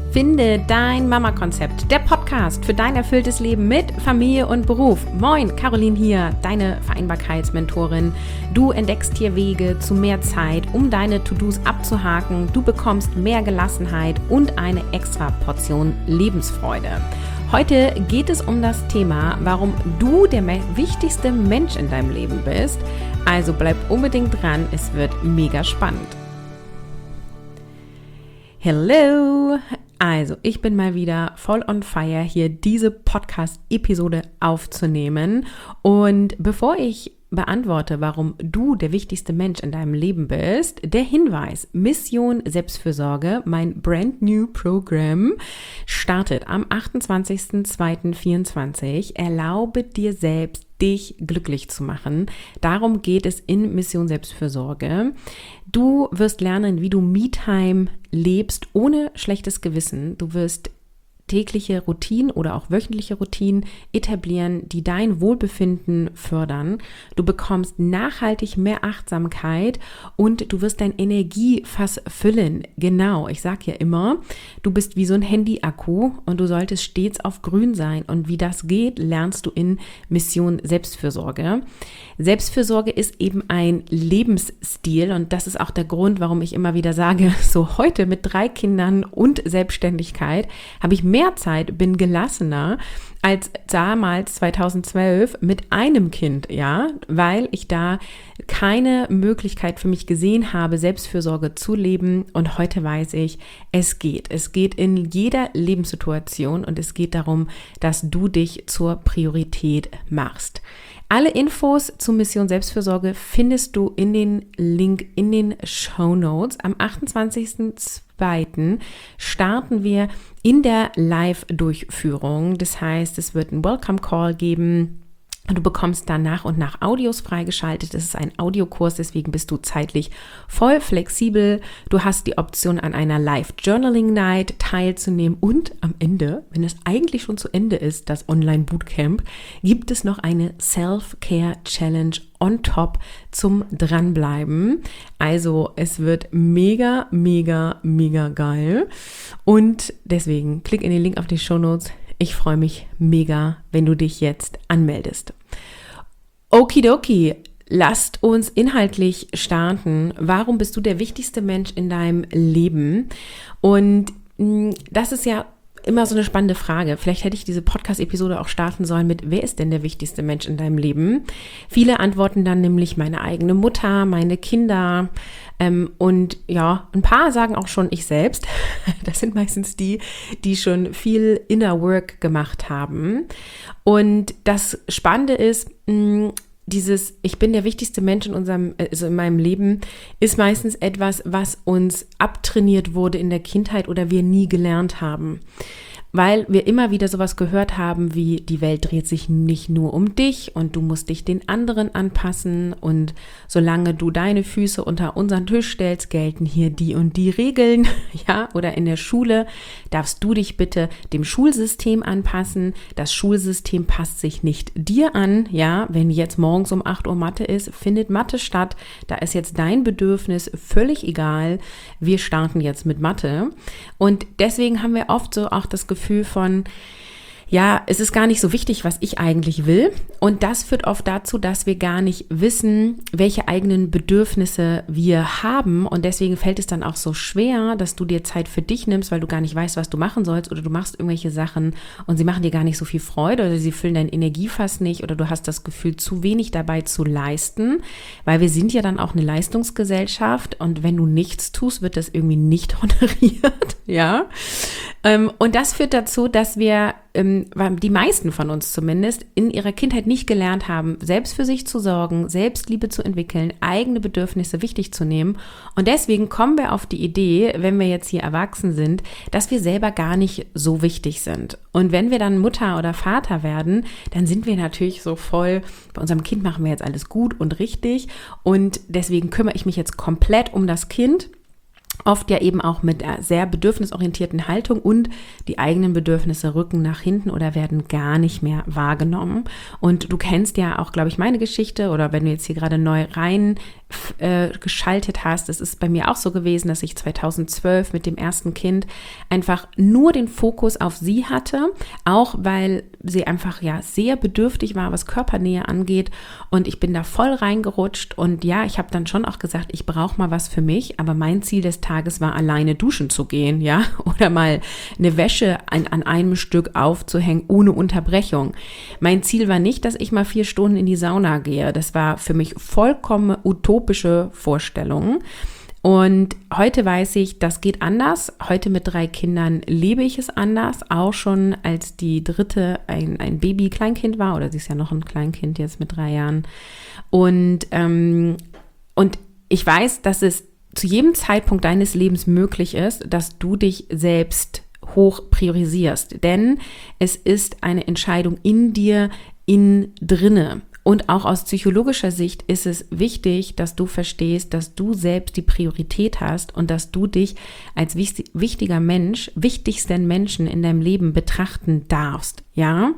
Finde dein Mama-Konzept, der Podcast für dein erfülltes Leben mit Familie und Beruf. Moin, Caroline hier, deine Vereinbarkeitsmentorin. Du entdeckst hier Wege zu mehr Zeit, um deine To-Dos abzuhaken. Du bekommst mehr Gelassenheit und eine extra Portion Lebensfreude. Heute geht es um das Thema, warum du der wichtigste Mensch in deinem Leben bist. Also bleib unbedingt dran, es wird mega spannend. Hello! Also, ich bin mal wieder voll on fire, hier diese Podcast-Episode aufzunehmen. Und bevor ich beantworte, warum du der wichtigste Mensch in deinem Leben bist, der Hinweis: Mission Selbstfürsorge, mein brand new Programm, startet am 28.02.24. Erlaube dir selbst, dich glücklich zu machen. Darum geht es in Mission Selbstfürsorge. Du wirst lernen, wie du Me-Time lebst ohne schlechtes Gewissen. Du wirst tägliche Routinen oder auch wöchentliche Routinen etablieren, die dein Wohlbefinden fördern. Du bekommst nachhaltig mehr Achtsamkeit und du wirst dein Energiefass füllen. Genau, ich sage ja immer, du bist wie so ein Handy-Akku und du solltest stets auf grün sein. Und wie das geht, lernst du in Mission Selbstfürsorge. Selbstfürsorge ist eben ein Lebensstil und das ist auch der Grund, warum ich immer wieder sage, so heute mit 3 Kindern und Selbstständigkeit habe ich mehr Zeit, bin gelassener als damals 2012 mit einem Kind, ja, weil ich da keine Möglichkeit für mich gesehen habe, Selbstfürsorge zu leben. Und heute weiß ich, es geht. Es geht in jeder Lebenssituation und es geht darum, dass du dich zur Priorität machst. Alle Infos zu Mission Selbstfürsorge findest du in den Link in den Shownotes. Am 28.02. starten wir in der Live-Durchführung. Das heißt, es wird einen Welcome-Call geben. Du bekommst dann nach und nach Audios freigeschaltet. Es ist ein Audiokurs, deswegen bist du zeitlich voll flexibel. Du hast die Option, an einer Live-Journaling-Night teilzunehmen. Und am Ende, wenn es eigentlich schon zu Ende ist, das Online-Bootcamp, gibt es noch eine Self-Care-Challenge on top zum Dranbleiben. Also es wird mega, mega, mega geil. Und deswegen klick in den Link auf die Shownotes. Ich freue mich mega, wenn du dich jetzt anmeldest. Okidoki, lasst uns inhaltlich starten. Warum bist du der wichtigste Mensch in deinem Leben? Und das ist ja immer so eine spannende Frage. Vielleicht hätte ich diese Podcast-Episode auch starten sollen mit: Wer ist denn der wichtigste Mensch in deinem Leben? Viele antworten dann nämlich meine eigene Mutter, meine Kinder, und ja, ein paar sagen auch schon ich selbst. Das sind meistens die schon viel Inner Work gemacht haben. Und das Spannende ist, dieses ich bin der wichtigste Mensch in meinem Leben ist meistens etwas, was uns abtrainiert wurde in der Kindheit oder wir nie gelernt haben. Weil wir immer wieder sowas gehört haben wie: Die Welt dreht sich nicht nur um dich und du musst dich den anderen anpassen und solange du deine Füße unter unseren Tisch stellst, gelten hier die und die Regeln, ja, oder in der Schule darfst du dich bitte dem Schulsystem anpassen, das Schulsystem passt sich nicht dir an, ja, wenn jetzt morgens um 8 Uhr Mathe ist, findet Mathe statt, da ist jetzt dein Bedürfnis völlig egal, wir starten jetzt mit Mathe. Und deswegen haben wir oft so auch das Gefühl von, ja, es ist gar nicht so wichtig, was ich eigentlich will. Und das führt oft dazu, dass wir gar nicht wissen, welche eigenen Bedürfnisse wir haben. Und deswegen fällt es dann auch so schwer, dass du dir Zeit für dich nimmst, weil du gar nicht weißt, was du machen sollst. Oder du machst irgendwelche Sachen und sie machen dir gar nicht so viel Freude oder sie füllen dein Energiefass nicht. Oder du hast das Gefühl, zu wenig dabei zu leisten. Weil wir sind ja dann auch eine Leistungsgesellschaft. Und wenn du nichts tust, wird das irgendwie nicht honoriert. Ja. Und das führt dazu, dass wir die meisten von uns zumindest in ihrer Kindheit nicht gelernt haben, selbst für sich zu sorgen, Selbstliebe zu entwickeln, eigene Bedürfnisse wichtig zu nehmen. Und deswegen kommen wir auf die Idee, wenn wir jetzt hier erwachsen sind, dass wir selber gar nicht so wichtig sind. Und wenn wir dann Mutter oder Vater werden, dann sind wir natürlich so voll, bei unserem Kind machen wir jetzt alles gut und richtig. Und deswegen kümmere ich mich jetzt komplett um das Kind. Oft ja eben auch mit einer sehr bedürfnisorientierten Haltung und die eigenen Bedürfnisse rücken nach hinten oder werden gar nicht mehr wahrgenommen. Und du kennst ja auch, glaube ich, meine Geschichte oder wenn du jetzt hier gerade neu rein geschaltet hast. Es ist bei mir auch so gewesen, dass ich 2012 mit dem ersten Kind einfach nur den Fokus auf sie hatte, auch weil sie einfach ja sehr bedürftig war, was Körpernähe angeht, und ich bin da voll reingerutscht und ja, ich habe dann schon auch gesagt, ich brauche mal was für mich, aber mein Ziel des Tages war, alleine duschen zu gehen, ja, oder mal eine Wäsche an einem Stück aufzuhängen, ohne Unterbrechung. Mein Ziel war nicht, dass ich mal 4 Stunden in die Sauna gehe. Das war für mich vollkommen utopische Vorstellung. Und heute weiß ich, das geht anders. Heute mit 3 Kindern lebe ich es anders. Auch schon als die dritte ein Baby-Kleinkind war, oder sie ist ja noch ein Kleinkind jetzt mit 3 Jahren. Und ich weiß, dass es zu jedem Zeitpunkt deines Lebens möglich ist, dass du dich selbst hoch priorisierst. Denn es ist eine Entscheidung in dir, innen drinne. Und auch aus psychologischer Sicht ist es wichtig, dass du verstehst, dass du selbst die Priorität hast und dass du dich als wichtiger Mensch, wichtigsten Menschen in deinem Leben betrachten darfst, ja?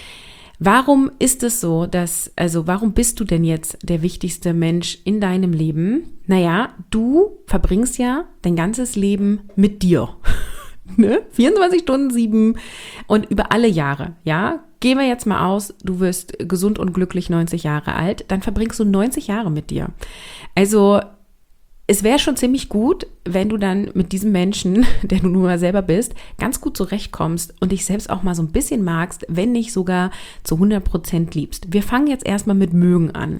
Warum ist es so, warum bist du denn jetzt der wichtigste Mensch in deinem Leben? Naja, du verbringst ja dein ganzes Leben mit dir. Ne? 24 Stunden, 7 und über alle Jahre, ja? Gehen wir jetzt mal aus, du wirst gesund und glücklich 90 Jahre alt, dann verbringst du 90 Jahre mit dir. Also es wäre schon ziemlich gut, wenn du dann mit diesem Menschen, der du nun mal selber bist, ganz gut zurechtkommst und dich selbst auch mal so ein bisschen magst, wenn nicht sogar zu 100% liebst. Wir fangen jetzt erstmal mit mögen an.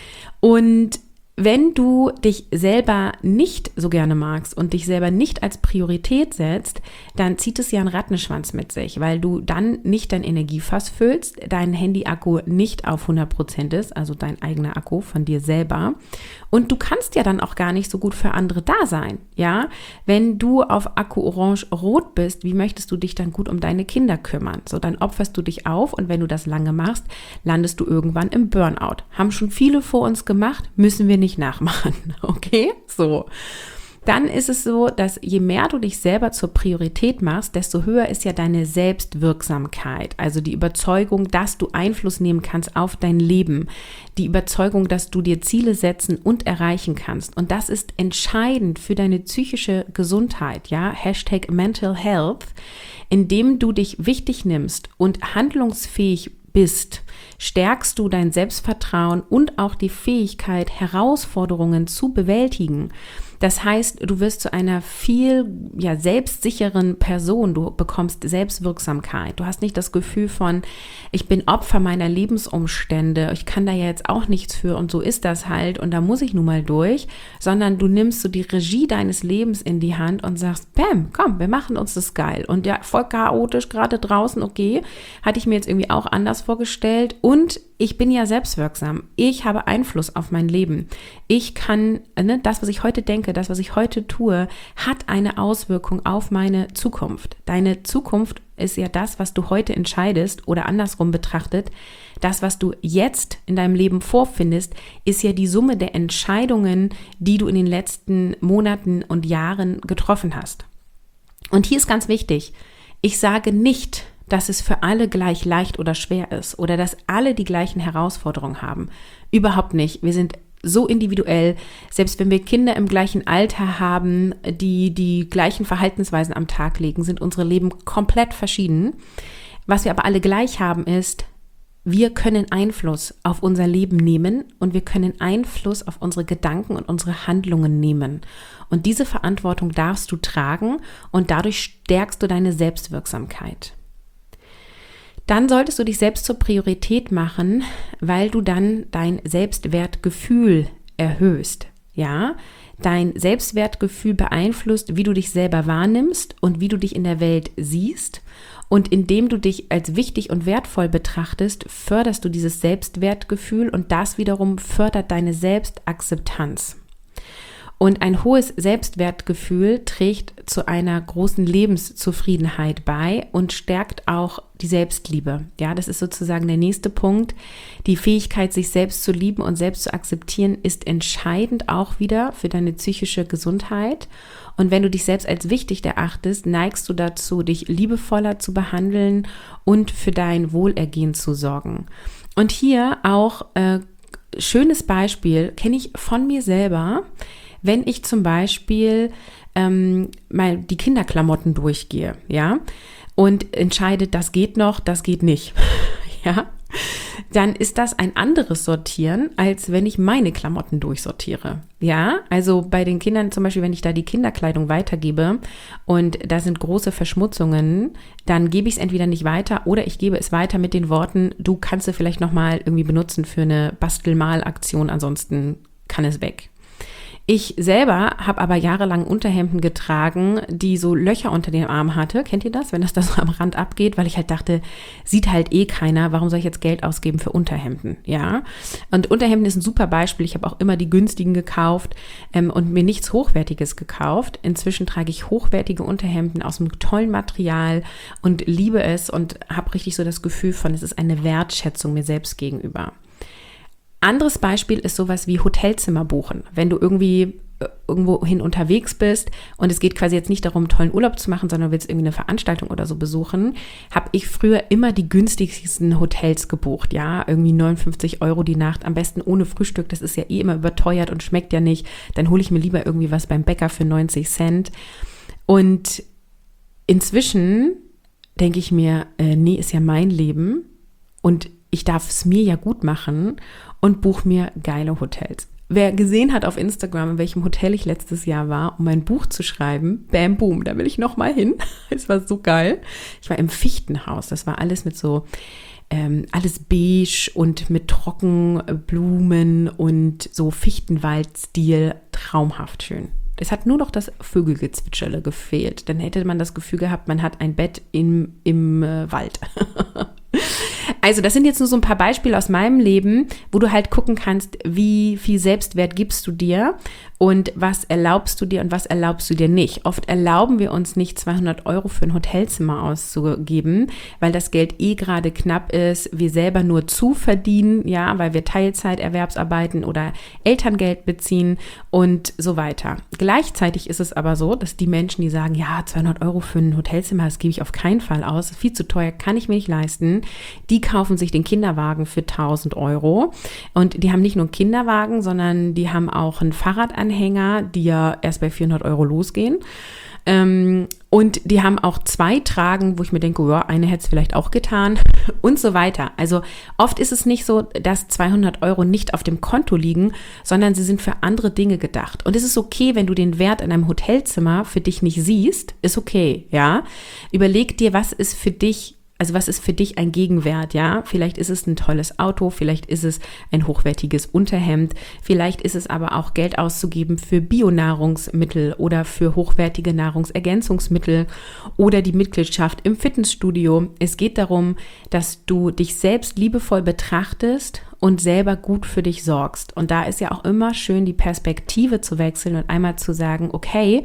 Und wenn du dich selber nicht so gerne magst und dich selber nicht als Priorität setzt, dann zieht es ja einen Rattenschwanz mit sich, weil du dann nicht dein Energiefass füllst, dein Handy-Akku nicht auf 100% ist, also dein eigener Akku von dir selber. Und du kannst ja dann auch gar nicht so gut für andere da sein, ja? Wenn du auf Akku orange-rot bist, wie möchtest du dich dann gut um deine Kinder kümmern? So, dann opferst du dich auf und wenn du das lange machst, landest du irgendwann im Burnout. Haben schon viele vor uns gemacht, müssen wir nicht nachmachen, okay? So. Dann ist es so, dass je mehr du dich selber zur Priorität machst, desto höher ist ja deine Selbstwirksamkeit. Also die Überzeugung, dass du Einfluss nehmen kannst auf dein Leben. Die Überzeugung, dass du dir Ziele setzen und erreichen kannst. Und das ist entscheidend für deine psychische Gesundheit, ja? #Mental Health, indem du dich wichtig nimmst und handlungsfähig bist, stärkst du dein Selbstvertrauen und auch die Fähigkeit, Herausforderungen zu bewältigen. Das heißt, du wirst zu einer viel selbstsicheren Person, du bekommst Selbstwirksamkeit. Du hast nicht das Gefühl von, ich bin Opfer meiner Lebensumstände, ich kann da ja jetzt auch nichts für und so ist das halt und da muss ich nun mal durch, sondern du nimmst so die Regie deines Lebens in die Hand und sagst, bam, komm, wir machen uns das geil. Und ja, voll chaotisch gerade draußen, okay, hatte ich mir jetzt irgendwie auch anders vorgestellt und ich bin ja selbstwirksam. Ich habe Einfluss auf mein Leben. Ich kann, das, was ich heute denke, das, was ich heute tue, hat eine Auswirkung auf meine Zukunft. Deine Zukunft ist ja das, was du heute entscheidest oder andersrum betrachtet. Das, was du jetzt in deinem Leben vorfindest, ist ja die Summe der Entscheidungen, die du in den letzten Monaten und Jahren getroffen hast. Und hier ist ganz wichtig, ich sage nicht, dass es für alle gleich leicht oder schwer ist oder dass alle die gleichen Herausforderungen haben. Überhaupt nicht. Wir sind so individuell, selbst wenn wir Kinder im gleichen Alter haben, die die gleichen Verhaltensweisen am Tag legen, sind unsere Leben komplett verschieden. Was wir aber alle gleich haben ist, wir können Einfluss auf unser Leben nehmen und wir können Einfluss auf unsere Gedanken und unsere Handlungen nehmen. Und diese Verantwortung darfst du tragen und dadurch stärkst du deine Selbstwirksamkeit. Dann solltest du dich selbst zur Priorität machen, weil du dann dein Selbstwertgefühl erhöhst. Ja, dein Selbstwertgefühl beeinflusst, wie du dich selber wahrnimmst und wie du dich in der Welt siehst. Und indem du dich als wichtig und wertvoll betrachtest, förderst du dieses Selbstwertgefühl und das wiederum fördert deine Selbstakzeptanz. Und ein hohes Selbstwertgefühl trägt zu einer großen Lebenszufriedenheit bei und stärkt auch die Selbstliebe. Ja, das ist sozusagen der nächste Punkt. Die Fähigkeit, sich selbst zu lieben und selbst zu akzeptieren, ist entscheidend auch wieder für deine psychische Gesundheit. Und wenn du dich selbst als wichtig erachtest, neigst du dazu, dich liebevoller zu behandeln und für dein Wohlergehen zu sorgen. Und hier auch schönes Beispiel kenne ich von mir selber, wenn ich zum Beispiel mal die Kinderklamotten durchgehe, ja, und entscheide, das geht noch, das geht nicht, ja, dann ist das ein anderes Sortieren, als wenn ich meine Klamotten durchsortiere. Ja, also bei den Kindern zum Beispiel, wenn ich da die Kinderkleidung weitergebe und da sind große Verschmutzungen, dann gebe ich es entweder nicht weiter oder ich gebe es weiter mit den Worten, du kannst es vielleicht nochmal irgendwie benutzen für eine Bastelmalaktion, ansonsten kann es weg. Ich selber habe aber jahrelang Unterhemden getragen, die so Löcher unter den Armen hatte. Kennt ihr das, wenn das da so am Rand abgeht? Weil ich halt dachte, sieht halt eh keiner, warum soll ich jetzt Geld ausgeben für Unterhemden? Ja, und Unterhemden ist ein super Beispiel. Ich habe auch immer die günstigen gekauft und mir nichts Hochwertiges gekauft. Inzwischen trage ich hochwertige Unterhemden aus einem tollen Material und liebe es und habe richtig so das Gefühl von, es ist eine Wertschätzung mir selbst gegenüber. Anderes Beispiel ist sowas wie Hotelzimmer buchen. Wenn du irgendwie irgendwohin unterwegs bist und es geht quasi jetzt nicht darum, tollen Urlaub zu machen, sondern du willst irgendwie eine Veranstaltung oder so besuchen, habe ich früher immer die günstigsten Hotels gebucht. Ja, irgendwie 59 € die Nacht, am besten ohne Frühstück. Das ist ja eh immer überteuert und schmeckt ja nicht. Dann hole ich mir lieber irgendwie was beim Bäcker für 90 Cent. Und inzwischen denke ich mir, nee, ist ja mein Leben und ich darf es mir ja gut machen und buche mir geile Hotels. Wer gesehen hat auf Instagram, in welchem Hotel ich letztes Jahr war, um mein Buch zu schreiben, bam, boom, da will ich nochmal hin. Es war so geil. Ich war im Fichtenhaus. Das war alles mit so, alles beige und mit Trockenblumen und so Fichtenwaldstil. Traumhaft schön. Es hat nur noch das Vögelgezwitscherle gefehlt. Dann hätte man das Gefühl gehabt, man hat ein Bett im Wald. Also das sind jetzt nur so ein paar Beispiele aus meinem Leben, wo du halt gucken kannst, wie viel Selbstwert gibst du dir und was erlaubst du dir und was erlaubst du dir nicht. Oft erlauben wir uns nicht 200 € für ein Hotelzimmer auszugeben, weil das Geld eh gerade knapp ist, wir selber nur zuverdienen, ja, weil wir Teilzeiterwerbsarbeiten oder Elterngeld beziehen und so weiter. Gleichzeitig ist es aber so, dass die Menschen, die sagen, ja, 200 € für ein Hotelzimmer, das gebe ich auf keinen Fall aus, das ist viel zu teuer, kann ich mir nicht leisten, die kaufen sich den Kinderwagen für 1.000 € und die haben nicht nur einen Kinderwagen, sondern die haben auch einen Fahrradanhänger, die ja erst bei 400 € losgehen. Und die haben auch 2 Tragen, wo ich mir denke, ja, eine hätte es vielleicht auch getan und so weiter. Also oft ist es nicht so, dass 200 € nicht auf dem Konto liegen, sondern sie sind für andere Dinge gedacht. Und es ist okay, wenn du den Wert in einem Hotelzimmer für dich nicht siehst, ist okay, ja. Überleg dir, was ist für dich ein Gegenwert, ja? Vielleicht ist es ein tolles Auto, vielleicht ist es ein hochwertiges Unterhemd, vielleicht ist es aber auch Geld auszugeben für Bionahrungsmittel oder für hochwertige Nahrungsergänzungsmittel oder die Mitgliedschaft im Fitnessstudio. Es geht darum, dass du dich selbst liebevoll betrachtest und selber gut für dich sorgst. Und da ist ja auch immer schön, die Perspektive zu wechseln und einmal zu sagen, okay,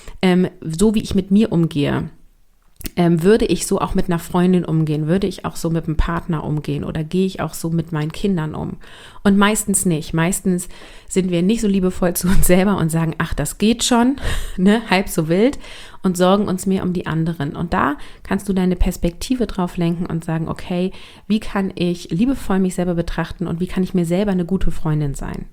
so wie ich mit mir umgehe, würde ich so auch mit einer Freundin umgehen? Würde ich auch so mit einem Partner umgehen? Oder gehe ich auch so mit meinen Kindern um? Und meistens nicht. Meistens sind wir nicht so liebevoll zu uns selber und sagen, ach, das geht schon, ne, halb so wild und sorgen uns mehr um die anderen. Und da kannst du deine Perspektive drauf lenken und sagen, okay, wie kann ich liebevoll mich selber betrachten und wie kann ich mir selber eine gute Freundin sein?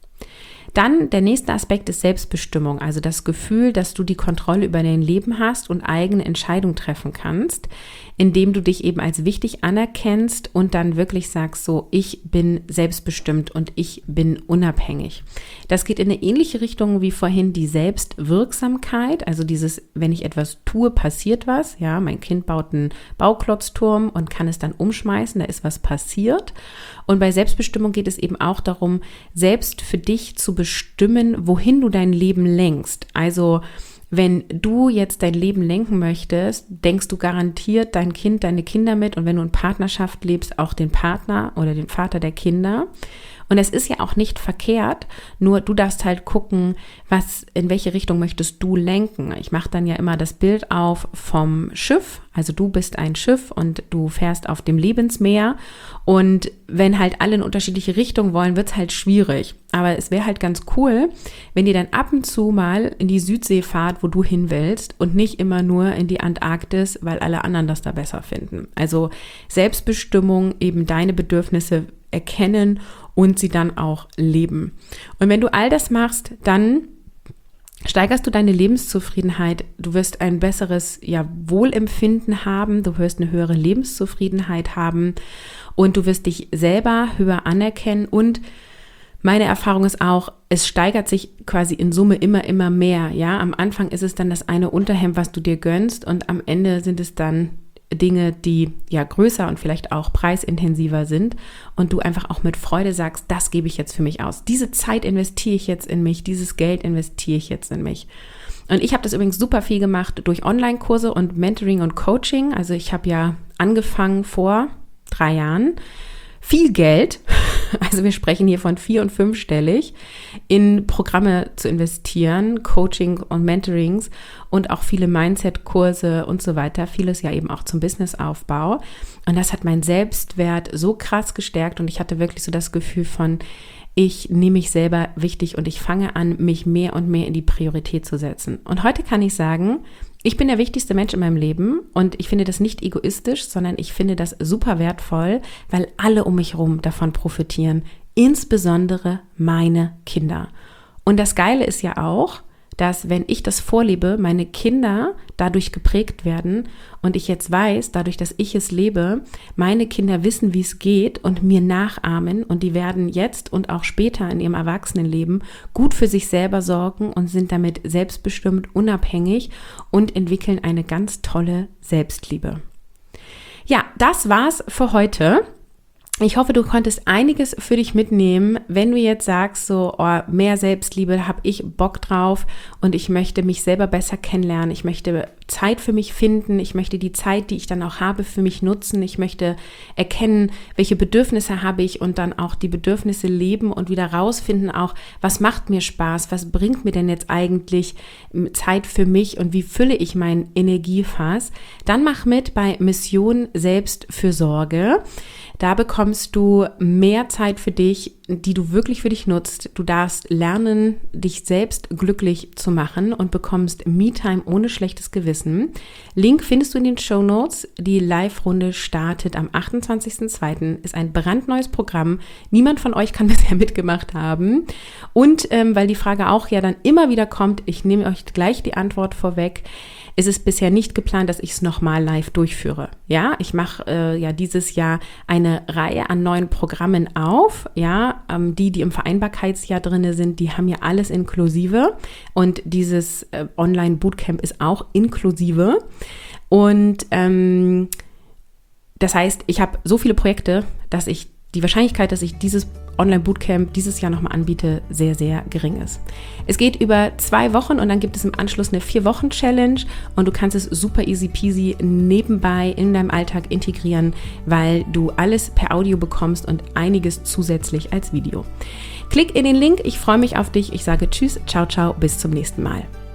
Dann der nächste Aspekt ist Selbstbestimmung, also das Gefühl, dass du die Kontrolle über dein Leben hast und eigene Entscheidungen treffen kannst, indem du dich eben als wichtig anerkennst und dann wirklich sagst so, ich bin selbstbestimmt und ich bin unabhängig. Das geht in eine ähnliche Richtung wie vorhin die Selbstwirksamkeit, also dieses, wenn ich etwas tue, passiert was. Ja, mein Kind baut einen Bauklotzturm und kann es dann umschmeißen, da ist was passiert. Und bei Selbstbestimmung geht es eben auch darum, selbst für dich zu bestimmen, wohin du dein Leben lenkst. Also wenn du jetzt dein Leben lenken möchtest, denkst du garantiert dein Kind, deine Kinder mit und wenn du in Partnerschaft lebst, auch den Partner oder den Vater der Kinder. Und es ist ja auch nicht verkehrt, nur du darfst halt gucken, in welche Richtung möchtest du lenken. Ich mache dann ja immer das Bild auf vom Schiff, also du bist ein Schiff und du fährst auf dem Lebensmeer und wenn halt alle in unterschiedliche Richtungen wollen, wird es halt schwierig. Aber es wäre halt ganz cool, wenn ihr dann ab und zu mal in die Südsee fahrt, wo du hin willst und nicht immer nur in die Antarktis, weil alle anderen das da besser finden. Also Selbstbestimmung, eben deine Bedürfnisse erkennen und sie dann auch leben. Und wenn du all das machst, dann steigerst du deine Lebenszufriedenheit, du wirst ein besseres Wohlempfinden haben, du wirst eine höhere Lebenszufriedenheit haben und du wirst dich selber höher anerkennen und meine Erfahrung ist auch, es steigert sich quasi in Summe immer mehr. Ja, am Anfang ist es dann das eine Unterhemd, was du dir gönnst und am Ende sind es dann Dinge, die größer und vielleicht auch preisintensiver sind und du einfach auch mit Freude sagst, das gebe ich jetzt für mich aus. Diese Zeit investiere ich jetzt in mich, dieses Geld investiere ich jetzt in mich. Und ich habe das übrigens super viel gemacht durch Online-Kurse und Mentoring und Coaching. Also ich habe ja angefangen vor 3 Jahren, viel Geld, also wir sprechen hier von 4- und 5-stellig, in Programme zu investieren, Coaching und Mentorings und auch viele Mindset-Kurse und so weiter, vieles ja eben auch zum Businessaufbau. Und das hat meinen Selbstwert so krass gestärkt und ich hatte wirklich so das Gefühl von, ich nehme mich selber wichtig und ich fange an, mich mehr und mehr in die Priorität zu setzen. Und heute kann ich sagen, ich bin der wichtigste Mensch in meinem Leben und ich finde das nicht egoistisch, sondern ich finde das super wertvoll, weil alle um mich herum davon profitieren, insbesondere meine Kinder. Und das Geile ist ja auch, dass wenn ich das vorlebe, meine Kinder dadurch geprägt werden und ich jetzt weiß, dadurch, dass ich es lebe, meine Kinder wissen, wie es geht und mir nachahmen und die werden jetzt und auch später in ihrem Erwachsenenleben gut für sich selber sorgen und sind damit selbstbestimmt, unabhängig und entwickeln eine ganz tolle Selbstliebe. Ja, das war's für heute. Ich hoffe, du konntest einiges für dich mitnehmen, wenn du jetzt sagst, so mehr Selbstliebe, da habe ich Bock drauf und ich möchte mich selber besser kennenlernen, ich möchte Zeit für mich finden, ich möchte die Zeit, die ich dann auch habe, für mich nutzen, ich möchte erkennen, welche Bedürfnisse habe ich und dann auch die Bedürfnisse leben und wieder rausfinden auch, was macht mir Spaß, was bringt mir denn jetzt eigentlich Zeit für mich und wie fülle ich mein Energiefass, dann mach mit bei Mission Selbstfürsorge. Da bekommst du mehr Zeit für dich, die du wirklich für dich nutzt. Du darfst lernen, dich selbst glücklich zu machen und bekommst Me-Time ohne schlechtes Gewissen. Link findest du in den Shownotes. Die Live-Runde startet am 28.02. Ist ein brandneues Programm. Niemand von euch kann bisher mitgemacht haben. Und weil die Frage auch ja dann immer wieder kommt, ich nehme euch gleich die Antwort vorweg, es ist bisher nicht geplant, dass ich es nochmal live durchführe. Ja, ich mache dieses Jahr eine Reihe an neuen Programmen auf. Ja, die im Vereinbarkeitsjahr drin sind, die haben ja alles inklusive. Und dieses Online-Bootcamp ist auch inklusive. Und das heißt, ich habe so viele Projekte, dass die Wahrscheinlichkeit, dass ich dieses Online-Bootcamp dieses Jahr nochmal anbiete, sehr, sehr gering ist. Es geht über 2 Wochen und dann gibt es im Anschluss eine 4-Wochen-Challenge und du kannst es super easy peasy nebenbei in deinem Alltag integrieren, weil du alles per Audio bekommst und einiges zusätzlich als Video. Klick in den Link, ich freue mich auf dich, ich sage tschüss, ciao, ciao, bis zum nächsten Mal.